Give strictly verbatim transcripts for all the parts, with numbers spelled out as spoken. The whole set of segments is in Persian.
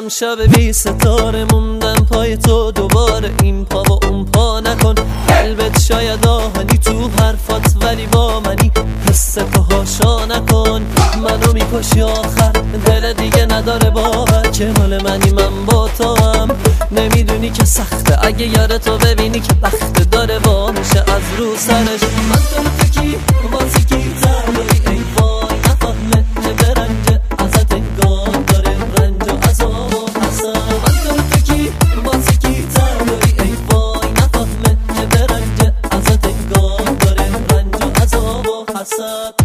شدم شب بی ستاره، موندم پای تو دوباره، این پا و اون پا نکن. قلبت شاید آهنی تو حرفات ولی با منی، حس تو هاشا نکن. منو میکشی آخر، دل دیگه نداره باور که مال منی من با تو هم. نمیدونی که سخته اگه یار تو ببینی که بخت داره با میشه از رو سرش. من تو تکی واسه کی تایی ای وای نفهمه که برنجه ازت انگام داره رنج و عذاب و حسن. من تو تکی واسه کی تایی ای وای نفهمه که برنجه ازت انگام داره رنج و عذاب و حسن.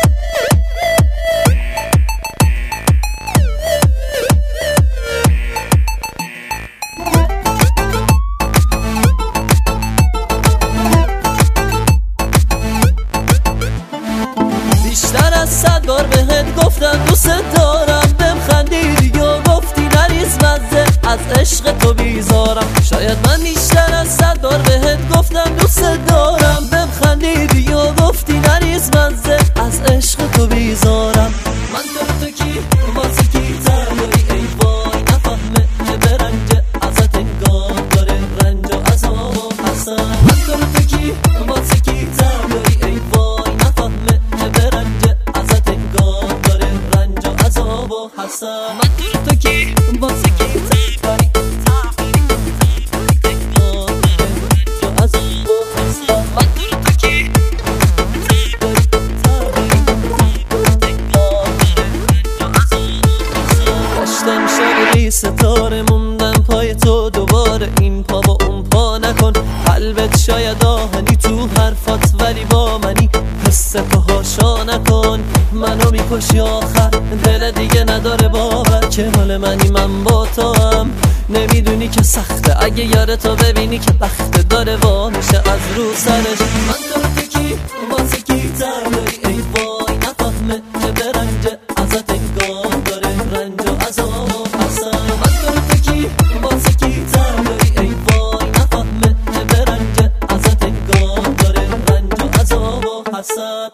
بیشتر از صد بار بهت گفتم دوست دارم، بهم خندیدی و گفتی نریز مزه از عشق تو بیزارم. شاید من بیشتر از صد بار بهت گفتم دوست دارم، بهم خندیدی و گفتی نریز مزه از عشق تو بیزارم. من تو تو کی واسه کی تایی ای وای نفهمه که برنجه ازت انگام داره رنج و عذاب و حسن. من تو تو کی واسه کی تایی ای وای نفهمه که برنجه ازت انگام داره رنج و عذاب و حسن. من تو تو کی واسه کی تایی ستاره، موندم پای تو دوباره، این پا و اون پا نکن. قلبت شاید آهنی تو حرفات ولی با منی، حس تو هاشا نکن. منو میکشی آخر، دل دیگه نداره باور که مال منی من با تو هم. نمیدونی که سخته اگه یار تو ببینی که بخت داره وا میشه از رو سرش. من تو تکی واسه کی تایی ای وای نفهمه که برنجه ازت انگام داره رنج و عذاب و حسن. من تو تکی واسه کی تایی ای وای نفهمه که برنجه ازت انگام داره رنج و عذاب و حسن.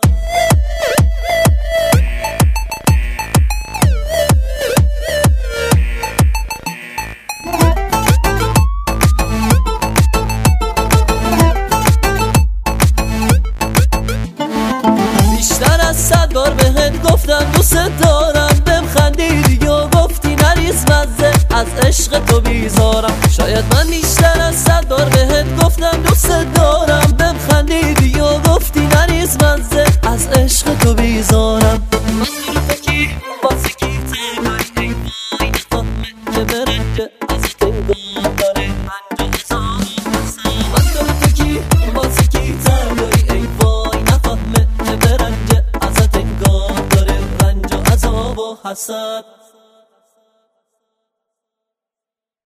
بیشتر از صد بار بهت گفتم دوست دارم، بهم خندیدی و گفتی نریز مزه از عشق تو بیزارم. شاید من بیشتر از صد بار بهت گفتم دوست دارم، بهم خندیدی و گفتی نریز مزه از عشق تو بیزارم. من تو کی واسه کی تایی ای وای نفهمه که برنجه ازت انگام داره رنج و عذاب و حسن. من تو کی واسه کی تایی ای وای نفهمه که برنجه ازت انگام داره رنج و عذاب و حسن.